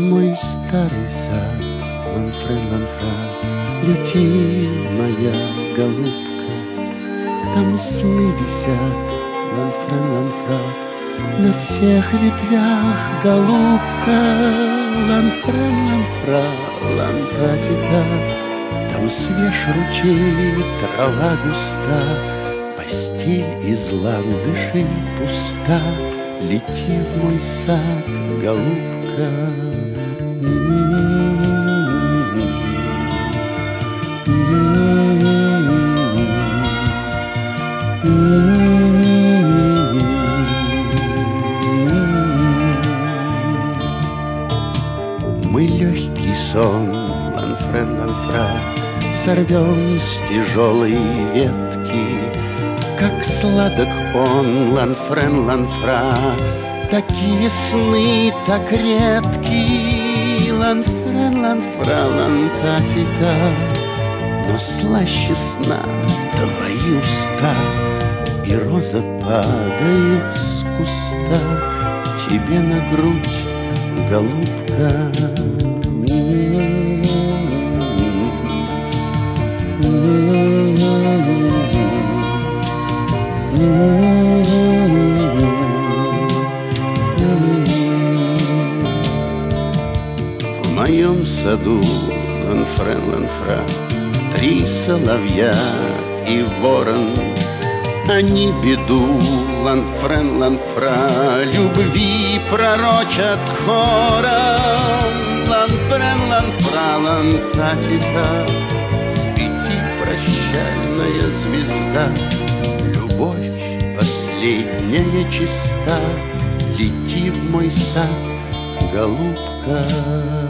мой старый сад, ланфре, лети, моя голубка. Там сны висят, ланфре, на всех ветвях, голубка. Ланфре, лантатита, там свеж ручей, трава густа, постель из ландышей пуста. Лети в мой сад, голубка. Мы легкий сон, ланфре, сорвем с тяжелой ветки. Как сладок он, ланфре, такие сны так редки. Ланфре, лантатита, но слаще сна твои уста. И роза падает с куста тебе на грудь, голубка. В моем саду, ланфре, 3 соловья и ворон. Они беду, ланфре, любви пророчат хором. Ланфре, лантатита, свети, прощальная звезда. Любовь последняя чиста, лети в мой сад, голубка.